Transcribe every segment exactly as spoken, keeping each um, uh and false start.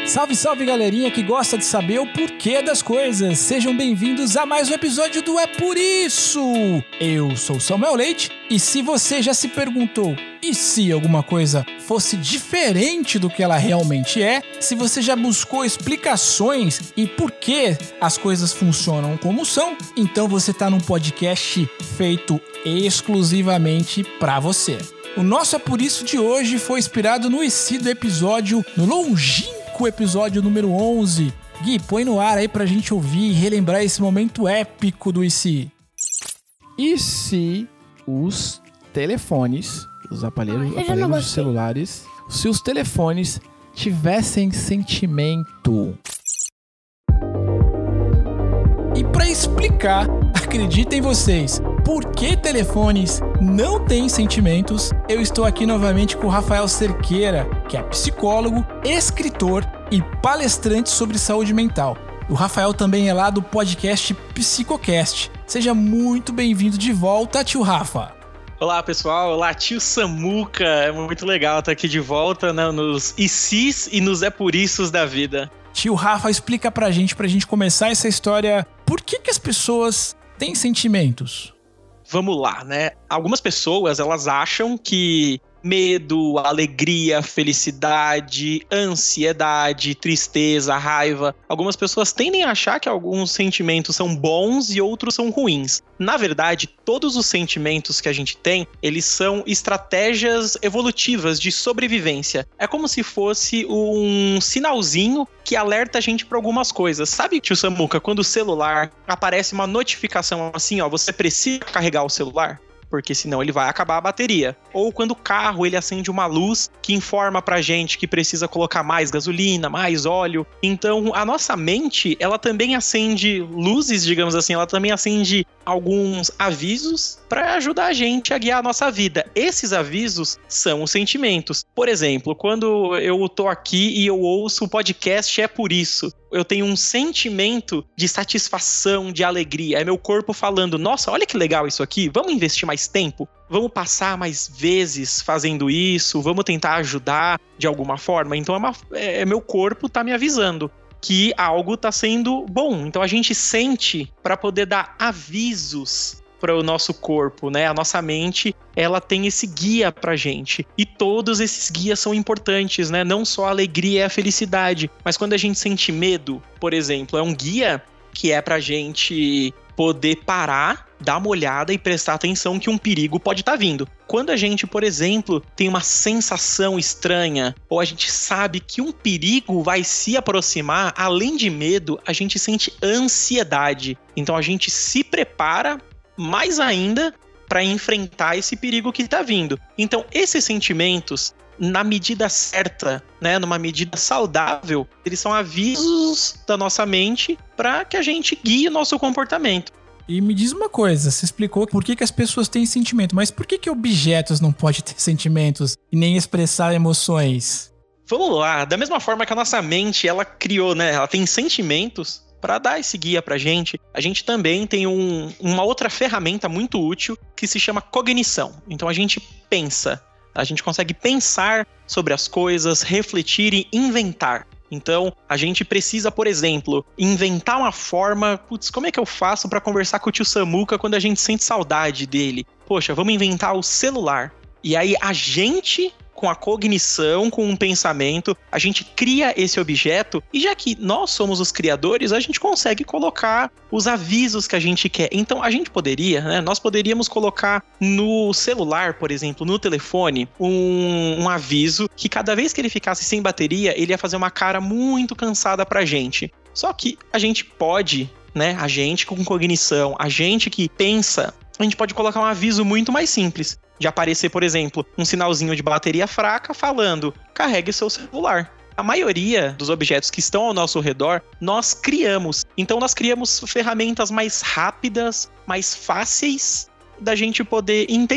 Salve, salve galerinha que gosta de saber o porquê das coisas. Sejam bem-vindos a mais um episódio do É Por Isso. Eu sou Samuel Leite e se você já se perguntou e se alguma coisa fosse diferente do que ela realmente é, se você já buscou explicações e por que as coisas funcionam como são, então você está num podcast feito exclusivamente para você. O nosso É Por Isso de hoje foi inspirado no I C do episódio, no longínquo episódio número onze. Gui, põe no ar aí pra gente ouvir e relembrar esse momento épico do I C. E se os telefones, os aparelhos, ah, aparelhos celulares, se os telefones tivessem sentimento? E pra explicar, acreditem vocês, por que telefones não têm sentimentos, eu estou aqui novamente com o Rafael Cerqueira, que é psicólogo, escritor e palestrante sobre saúde mental. O Rafael também é lá do podcast Psicocast. Seja muito bem-vindo de volta, tio Rafa. Olá, pessoal. Olá, tio Samuca. É muito legal estar aqui de volta, né, nos I Cs e nos É Por Issos da vida. Tio Rafa, explica pra gente, pra gente começar essa história, por que que as pessoas têm sentimentos? Vamos lá, né? Algumas pessoas, elas acham que medo, alegria, felicidade, ansiedade, tristeza, raiva. Algumas pessoas tendem a achar que alguns sentimentos são bons e outros são ruins. Na verdade, todos os sentimentos que a gente tem, eles são estratégias evolutivas de sobrevivência. É como se fosse um sinalzinho que alerta a gente para algumas coisas. Sabe, tio Samuca, quando o celular aparece uma notificação assim, ó, você precisa carregar o celular? Porque senão ele vai acabar a bateria. Ou quando o carro ele acende uma luz que informa pra gente que precisa colocar mais gasolina, mais óleo. Então a nossa mente, ela também acende luzes, digamos assim, ela também acende alguns avisos para ajudar a gente a guiar a nossa vida. Esses avisos são os sentimentos. Por exemplo, quando eu tô aqui e eu ouço o podcast É Por Isso, eu tenho um sentimento de satisfação, de alegria. É meu corpo falando, nossa, olha que legal isso aqui, vamos investir mais tempo? Vamos passar mais vezes fazendo isso? Vamos tentar ajudar de alguma forma? Então é, uma, é meu corpo tá me avisando que algo tá sendo bom. Então a gente sente para poder dar avisos para o nosso corpo, né? A nossa mente, ela tem esse guia pra gente. E todos esses guias são importantes, né? Não só a alegria e a felicidade, mas quando a gente sente medo, por exemplo, é um guia que é pra gente poder parar, dar uma olhada e prestar atenção que um perigo pode estar vindo. Quando a gente, por exemplo, tem uma sensação estranha, ou a gente sabe que um perigo vai se aproximar, além de medo, a gente sente ansiedade. Então a gente se prepara mais ainda para enfrentar esse perigo que está vindo. Então, esses sentimentos, na medida certa, né, numa medida saudável, eles são avisos da nossa mente para que a gente guie o nosso comportamento. E me diz uma coisa, você explicou por que que as pessoas têm sentimento, mas por que que objetos não podem ter sentimentos e nem expressar emoções? Vamos lá, da mesma forma que a nossa mente, ela criou, né, ela tem sentimentos, para dar esse guia pra gente, a gente também tem um, uma outra ferramenta muito útil que se chama cognição. Então a gente pensa, a gente consegue pensar sobre as coisas, refletir e inventar. Então a gente precisa, por exemplo, inventar uma forma, putz, como é que eu faço para conversar com o tio Samuca quando a gente sente saudade dele? Poxa, vamos inventar o celular. E aí a gente, com a cognição, com um pensamento, a gente cria esse objeto e já que nós somos os criadores, a gente consegue colocar os avisos que a gente quer. Então a gente poderia, né? Nós poderíamos colocar no celular, por exemplo, no telefone, um, um aviso que cada vez que ele ficasse sem bateria, ele ia fazer uma cara muito cansada pra gente. Só que a gente pode, né? A gente com cognição, a gente que pensa, a gente pode colocar um aviso muito mais simples. De aparecer, por exemplo, um sinalzinho de bateria fraca falando, carregue seu celular. A maioria dos objetos que estão ao nosso redor, nós criamos. Então nós criamos ferramentas mais rápidas, mais fáceis da gente poder entender.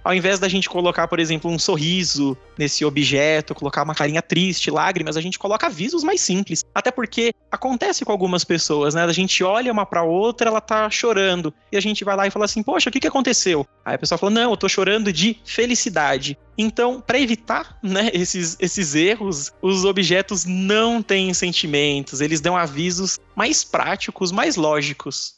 ao invés da gente colocar, por exemplo, um sorriso nesse objeto, colocar uma carinha triste, lágrimas, a gente coloca avisos mais simples. Até porque acontece com algumas pessoas, né? A gente olha uma pra outra, ela tá chorando, e a gente vai lá e fala assim, poxa, o que que aconteceu? Aí a pessoa fala, não, eu tô chorando de felicidade. Então, para evitar, né, esses, esses erros, os objetos não têm sentimentos, eles dão avisos mais práticos, mais lógicos.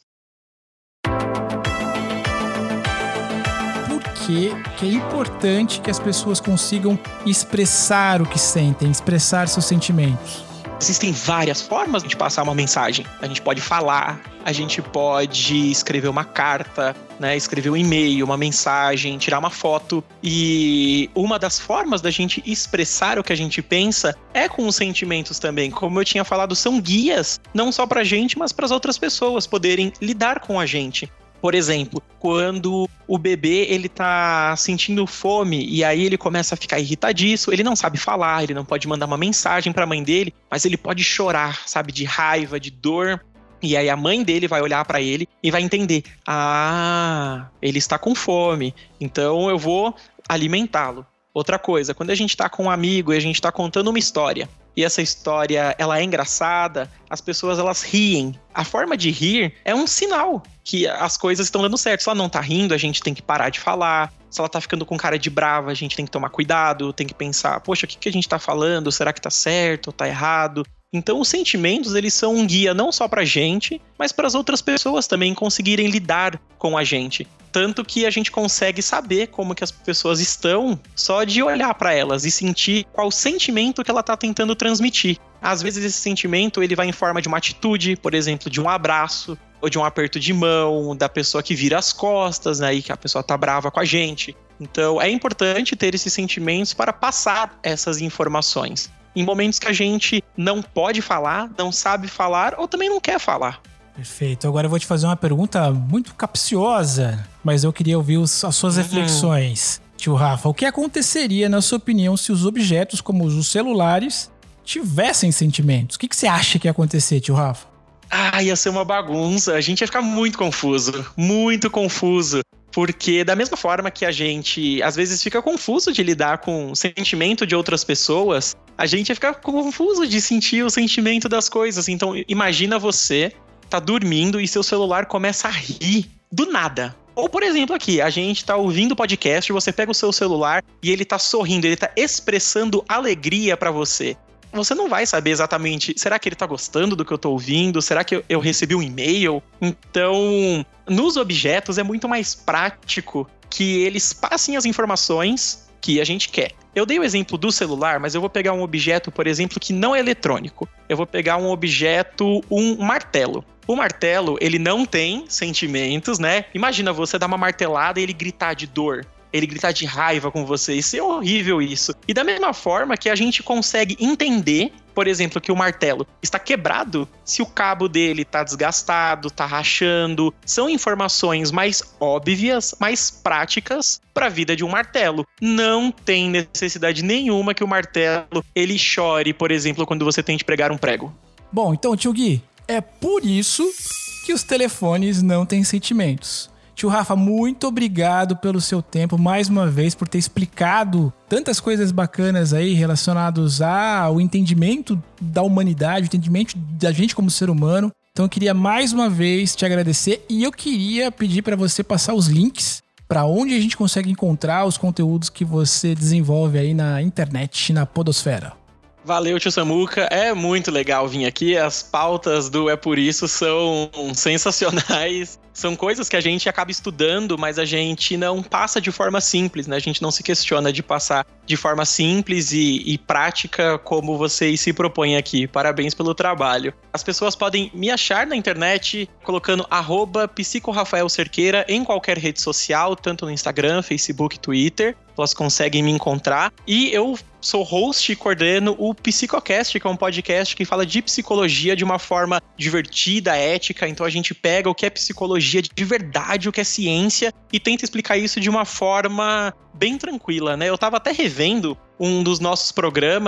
Por que que é importante que as pessoas consigam expressar o que sentem, expressar seus sentimentos? Existem várias formas de passar uma mensagem. A gente pode falar, a gente pode escrever uma carta, né, escrever um e-mail, uma mensagem, tirar uma foto. E uma das formas da gente expressar o que a gente pensa é com os sentimentos também. Como eu tinha falado, são guias, não só pra gente, mas para as outras pessoas poderem lidar com a gente. Por exemplo, quando o bebê ele tá sentindo fome e aí ele começa a ficar irritadiço, ele não sabe falar, ele não pode mandar uma mensagem pra mãe dele, mas ele pode chorar, sabe, de raiva, de dor. E aí a mãe dele vai olhar pra ele e vai entender, ah, ele está com fome, então eu vou alimentá-lo. Outra coisa, quando a gente tá com um amigo e a gente tá contando uma história, e essa história ela é engraçada, as pessoas elas riem. A forma de rir é um sinal que as coisas estão dando certo. Se ela não tá rindo, a gente tem que parar de falar. Se ela tá ficando com cara de brava, a gente tem que tomar cuidado, tem que pensar, poxa, o que, que a gente tá falando? Será que tá certo ou tá errado? Então os sentimentos, eles são um guia não só pra gente, mas para as outras pessoas também conseguirem lidar com a gente. Tanto que a gente consegue saber como que as pessoas estão só de olhar para elas e sentir qual sentimento que ela tá tentando transmitir. Às vezes esse sentimento ele vai em forma de uma atitude, por exemplo, de um abraço, ou de um aperto de mão, da pessoa que vira as costas, né, e que a pessoa tá brava com a gente. Então é importante ter esses sentimentos para passar essas informações. Em momentos que a gente não pode falar, não sabe falar ou também não quer falar. Perfeito. Agora eu vou te fazer uma pergunta muito capciosa, mas eu queria ouvir os, as suas uhum. reflexões. Tio Rafa, o que aconteceria, na sua opinião, se os objetos como os celulares tivessem sentimentos? O que, que você acha que ia acontecer, tio Rafa? Ah, ia ser uma bagunça. A gente ia ficar muito confuso. Muito confuso. Porque da mesma forma que a gente, às vezes, fica confuso de lidar com o sentimento de outras pessoas, a gente ia ficar confuso de sentir o sentimento das coisas. Então, imagina você tá dormindo e seu celular começa a rir do nada. Ou, por exemplo, aqui, a gente tá ouvindo o podcast, você pega o seu celular e ele tá sorrindo, ele tá expressando alegria pra você. Você não vai saber exatamente, será que ele tá gostando do que eu tô ouvindo? Será que eu, eu recebi um e-mail? Então, nos objetos é muito mais prático que eles passem as informações que a gente quer. Eu dei o exemplo do celular, mas eu vou pegar um objeto, por exemplo, que não é eletrônico. Eu vou pegar um objeto, um martelo. O martelo, ele não tem sentimentos, né? Imagina você dar uma martelada e ele gritar de dor. Ele gritar de raiva com você, isso é horrível isso. E da mesma forma que a gente consegue entender, por exemplo, que o martelo está quebrado, se o cabo dele está desgastado, está rachando, são informações mais óbvias, mais práticas para a vida de um martelo. Não tem necessidade nenhuma que o martelo ele chore, por exemplo, quando você tente pregar um prego. Bom, então, tio Gui, é por isso que os telefones não têm sentimentos. Tio Rafa, muito obrigado pelo seu tempo, mais uma vez, por ter explicado tantas coisas bacanas aí relacionadas ao entendimento da humanidade, o entendimento da gente como ser humano. Então eu queria mais uma vez te agradecer e eu queria pedir para você passar os links para onde a gente consegue encontrar os conteúdos que você desenvolve aí na internet, na podosfera. Valeu, tio Samuca. É muito legal vir aqui. As pautas do É Por Isso são sensacionais. São coisas que a gente acaba estudando, mas a gente não passa de forma simples, né? A gente não se questiona de passar de forma simples e, e prática como vocês se propõem aqui. Parabéns pelo trabalho. As pessoas podem me achar na internet colocando arroba psicorafaelcerqueira em qualquer rede social, tanto no Instagram, Facebook, Twitter. Elas conseguem me encontrar. E eu sou host e coordeno o Psicocast, que é um podcast que fala de psicologia de uma forma divertida, ética. Então a gente pega o que é psicologia de verdade, o que é ciência, e tenta explicar isso de uma forma bem tranquila, né? Eu tava até revendo um dos nossos programas.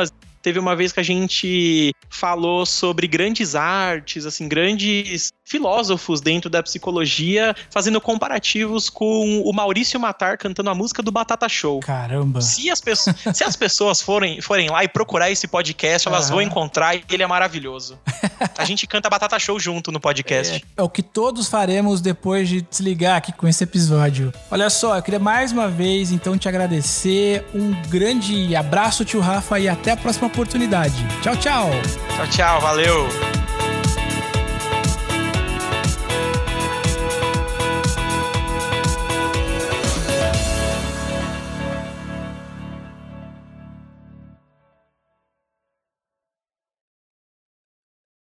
Teve uma vez que a gente falou sobre grandes artes, assim, grandes filósofos dentro da psicologia, fazendo comparativos com o Maurício Matar cantando a música do Batata Show. Caramba! Se as, pe- se as pessoas forem, forem lá e procurar esse podcast, elas Aham. vão encontrar e ele é maravilhoso. A gente canta Batata Show junto no podcast. É, é o que todos faremos depois de desligar aqui com esse episódio. Olha só, eu queria mais uma vez, então, te agradecer. Um grande abraço, tio Rafa, e até a próxima oportunidade. Tchau, tchau! Tchau, tchau, valeu!